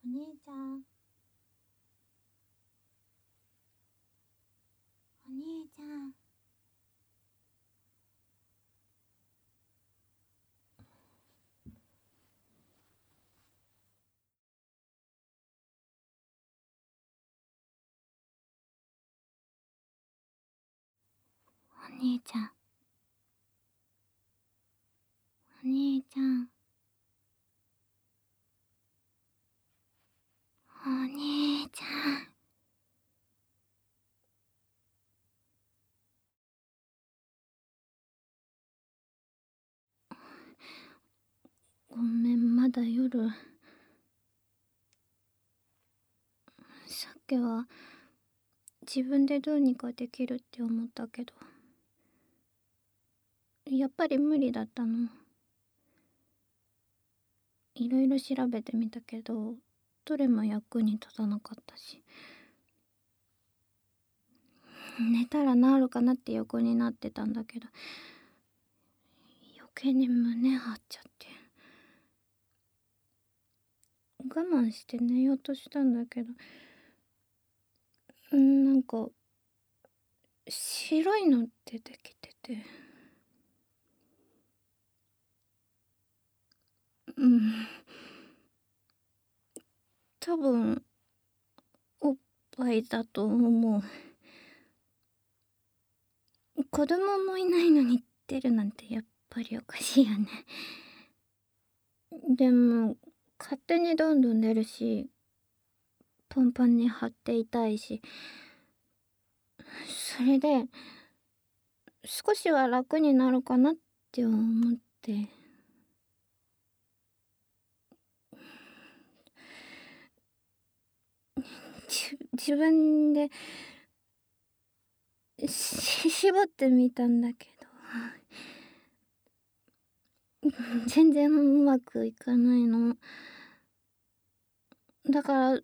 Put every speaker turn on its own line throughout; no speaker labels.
お兄ちゃん、お兄ちゃん。お兄ちゃん、お兄ちゃん、お兄ちゃん。ごめん、まだ夜。さっきは自分でどうにかできるって思ったけど、やっぱり無理だったの。いろいろ調べてみたけど、どれも役に立たなかったし、寝たら治るかなって横になってたんだけど、余計に胸張っちゃって、我慢して寝ようとしたんだけど、なんか白いの出てきてて、多分おっぱいだと思う。子供もいないのに出るなんてやっぱりおかしいよね。でも勝手にどんどん出るし、パンパンに張っていたいし、それで少しは楽になるかなって思って、自分で絞ってみたんだけど、全然うまくいかないの。だから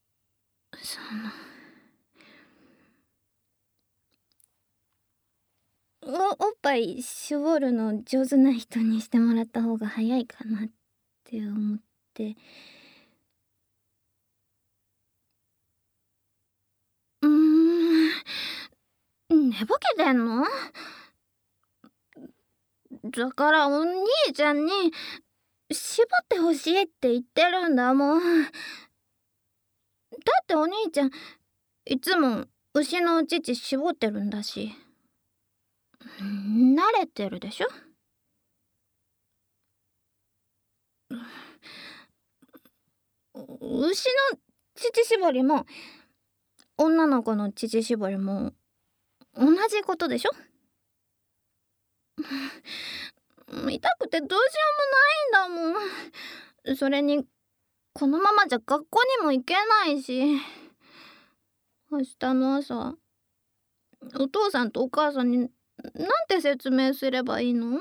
おっぱい絞るの上手な人にしてもらった方が早いかなって思って。寝ぼけてんの？だからお兄ちゃんに絞ってほしいって言ってるんだもん。だってお兄ちゃんいつも牛のお乳絞ってるんだし、慣れてるでしょ。牛の乳搾りも女の子の乳搾りも同じことでしょ。痛くてどうしようもないんだもん。それにこのままじゃ学校にも行けないし、明日の朝お父さんとお母さんになんて説明すればいいの？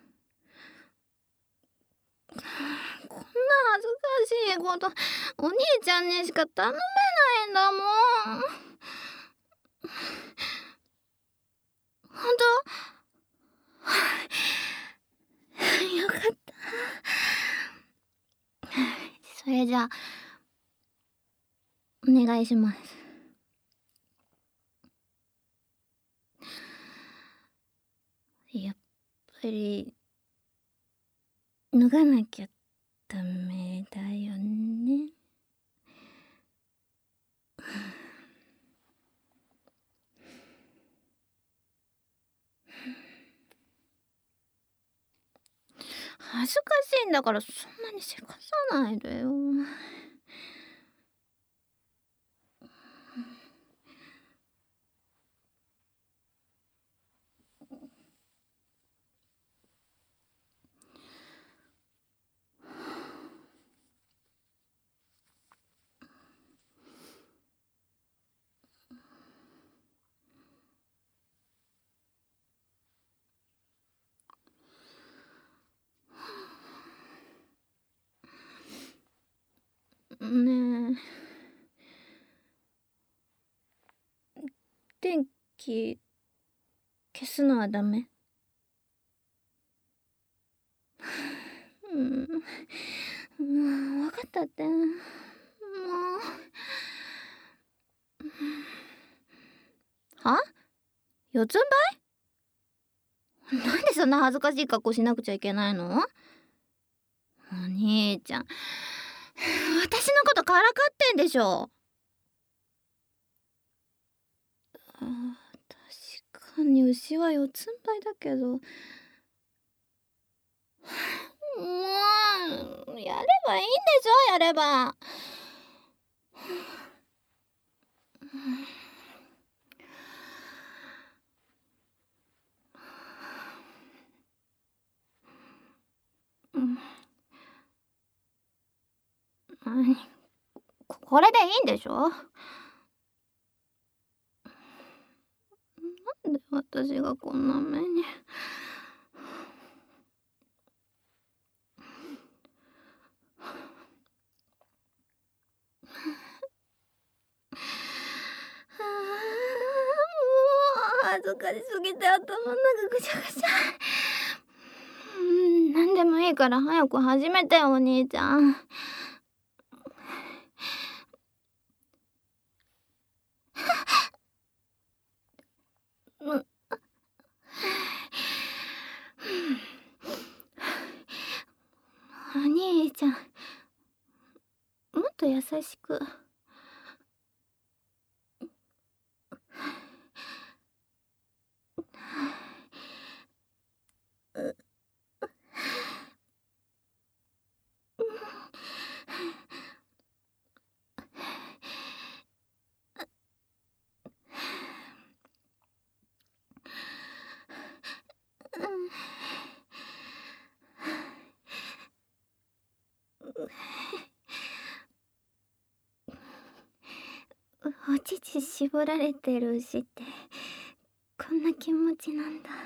こんな恥ずかしいことお兄ちゃんにしか頼めないんだもん。本当？よかった。それじゃあお願いします。やっぱり脱がなきゃダメだよね。恥ずかしいんだからそんなにせかさないでよ。ねえ、電気消すのはダメ？分かったって。もは？四つん這い？なんでそんな恥ずかしい格好しなくちゃいけないの？お兄ちゃん、私のことからかってんでしょ。確かに牛は四つん這いだけど、もうやればいいんでしょ、やれば。これでいいんでしょ。なんで私がこんな目に。もう恥ずかしすぎて頭の中ぐちゃぐちゃ。なんでもいいから早く始めてよ、お兄ちゃん。お兄ちゃん、もっと優しく。お乳絞られてる牛ってこんな気持ちなんだ。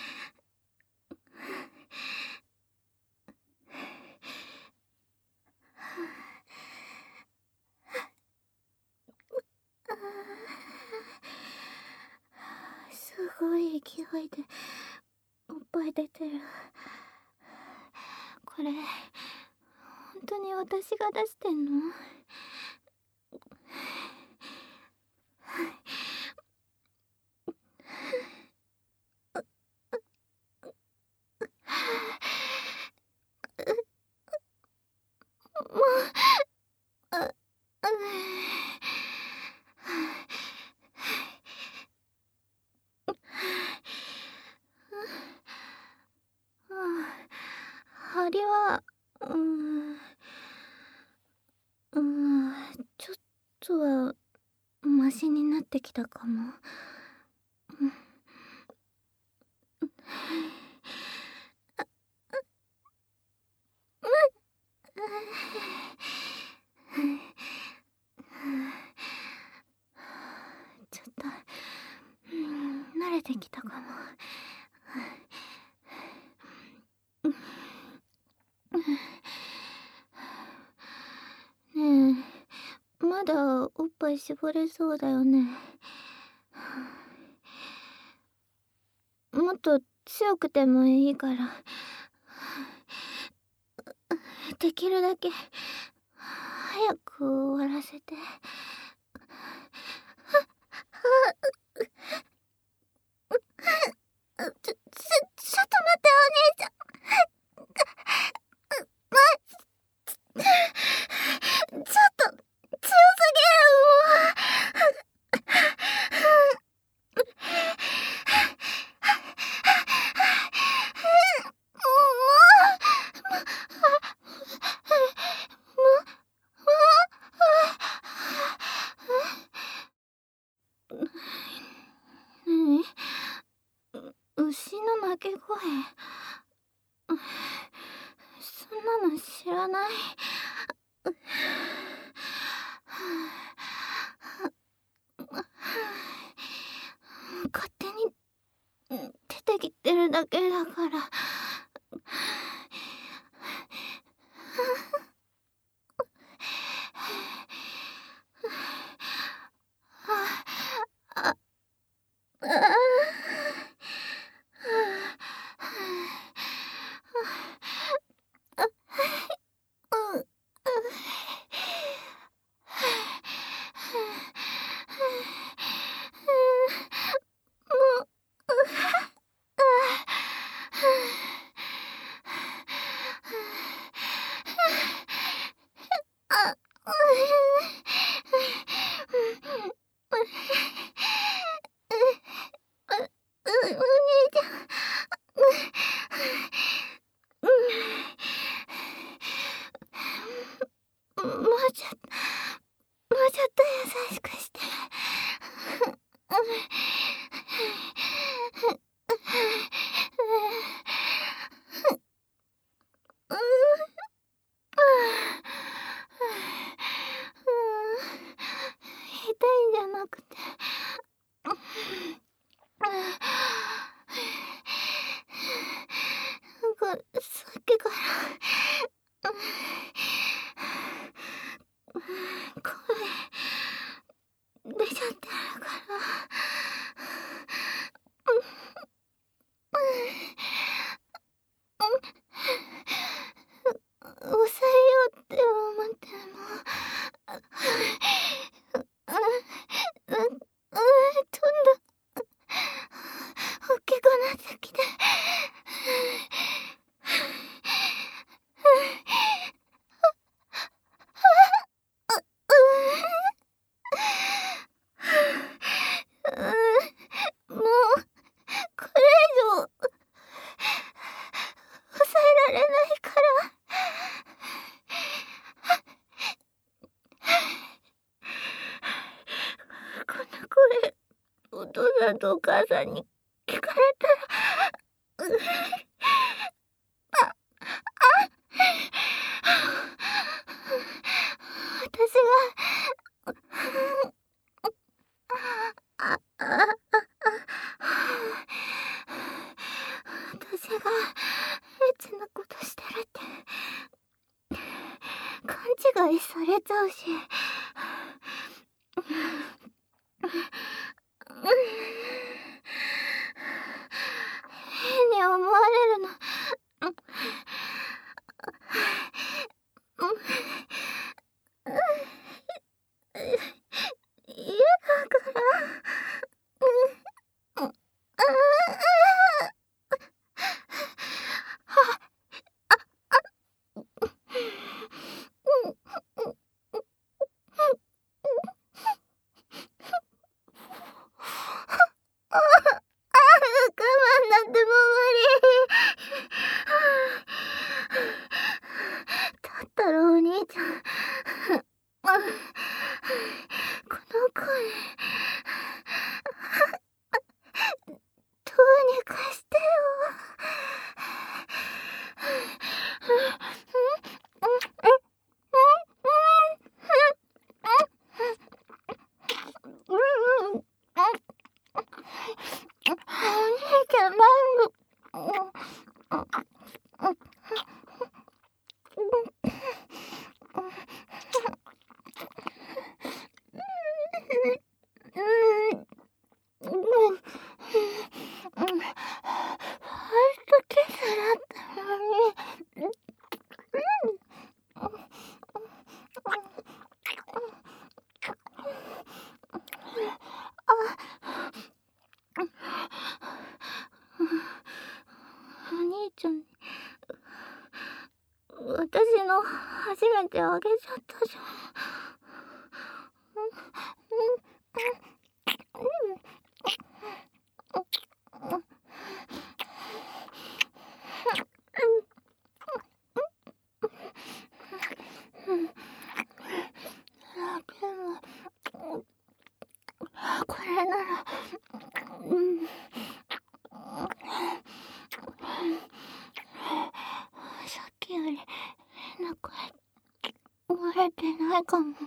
すごい勢いでおっぱい出てる。これ本当に私が出してんの？張りはちょっとはマシになってきたかも。ちょっと慣れてきたかも。ねえ、まだおっぱい絞れそうだよね。もっと強くてもいいから、できるだけ早く終わらせて。ちょっと待って、お兄ちゃん。ちょっと強すぎる。牛の鳴き声、そんなの知らない。勝手に出てきてるだけだから。 お父さんとお母さんに聞かれたら、私が私がエッチなことしてるって勘違いされちゃうし、変に思われるの嫌だから。我慢なんてもう無理。だったらお兄ちゃん、この声どうにかしてよ。お兄ちゃん、ファーストキスだったのに。お兄ちゃんに私の初めてあげちゃったじゃん。これなら、さっきより変な声漏れてないかも。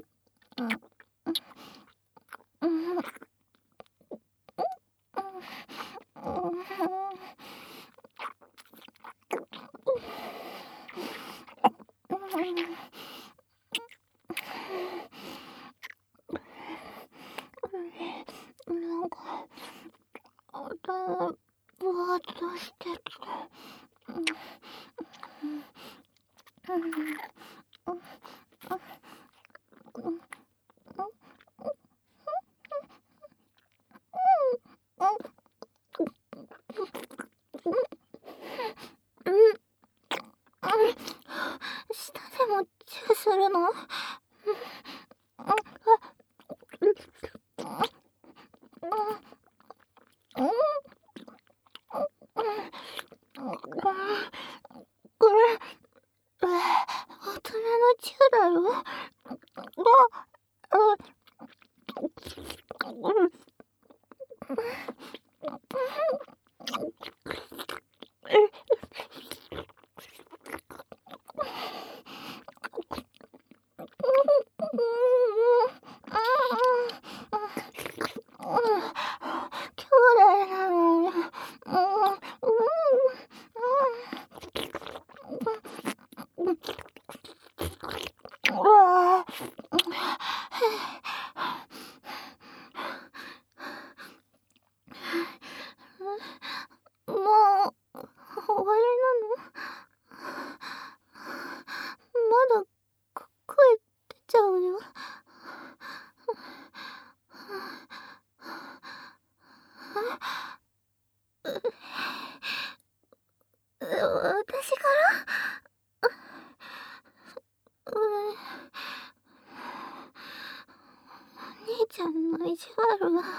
なんか頭ぼわっとしてきた。舌でもチューするの？これ、大人のチューだよ。兄弟なのに。もう終わりなの？まだ声出ちゃうよ。私から？お兄ちゃんの意地悪は。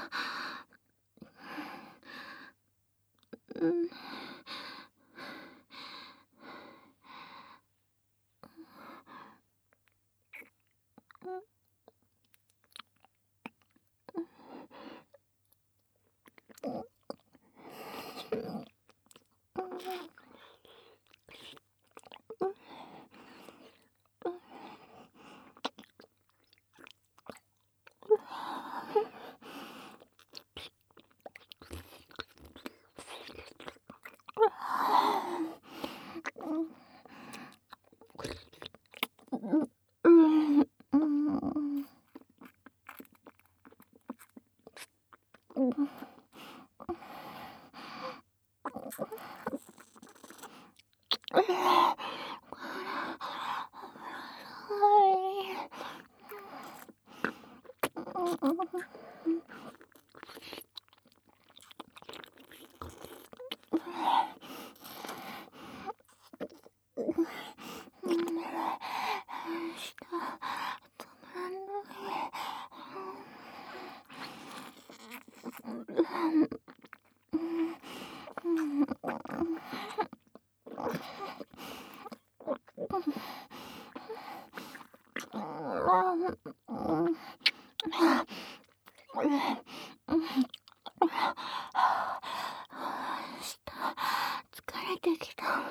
疲れてきたのに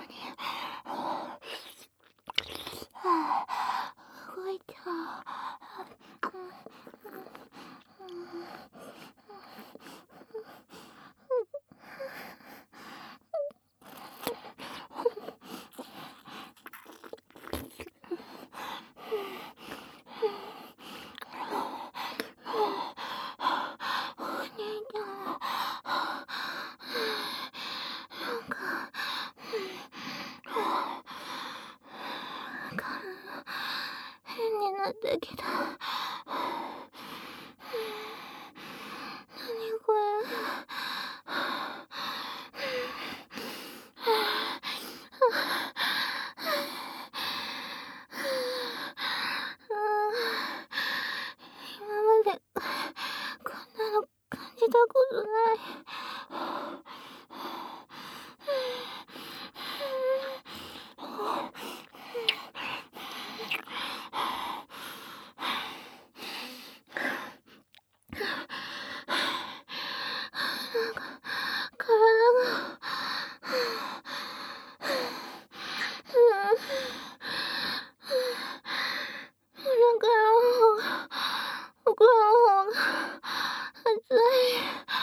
動いちゃう。変になってきた。何これ。今までこんなの感じたことない。僕の方が熱い。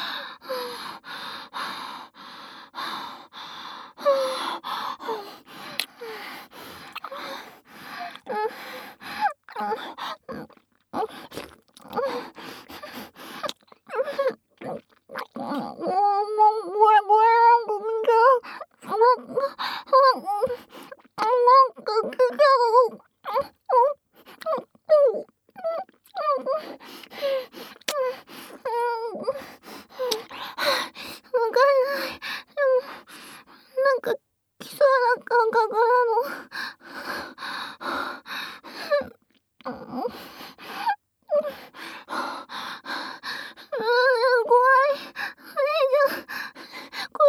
なんか来そうな感覚なの。怖い。お姉ちゃん、怖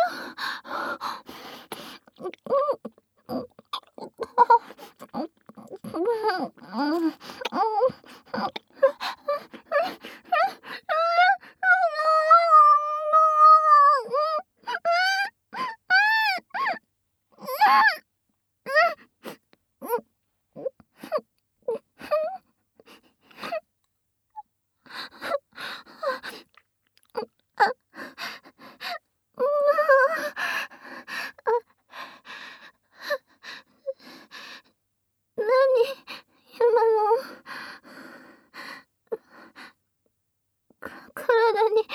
いよ。今の体に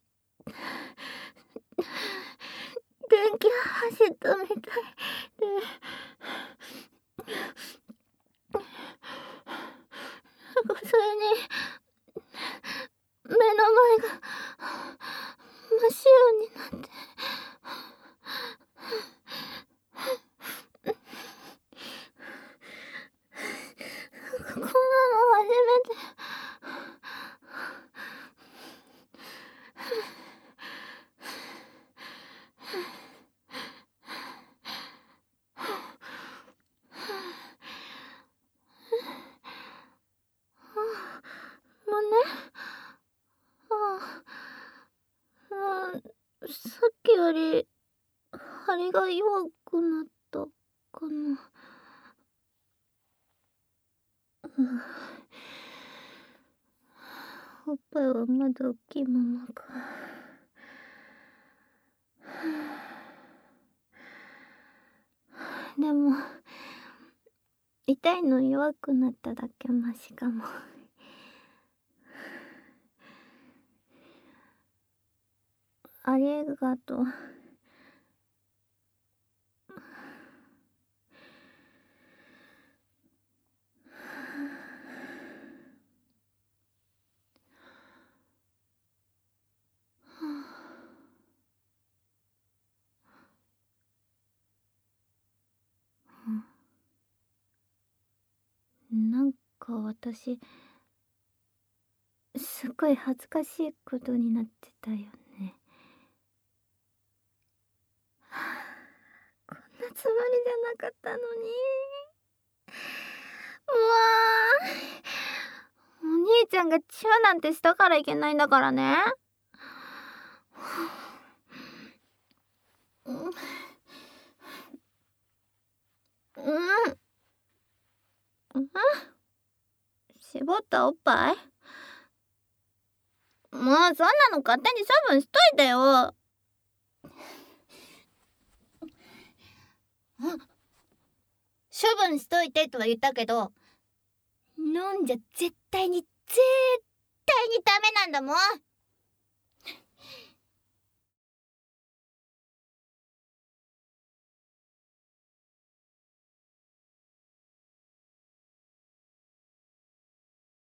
電気走ったみたいで、それに目の前が真っ白になって、こんなの初めて。もうね、さっきより張りが弱くなったかな。おっぱいはまだ大きいままか。でも痛いの弱くなっただけマシかも。 ありがとう。なんか私すごい恥ずかしいことになってたよね。こんなつもりじゃなかったのに。もうお兄ちゃんがチューなんてしたからいけないんだからね。うんうん絞ったおっぱい、もうそんなの勝手に処分しといてよ。処分しといてとは言ったけど、飲んじゃ絶対にダメなんだもん。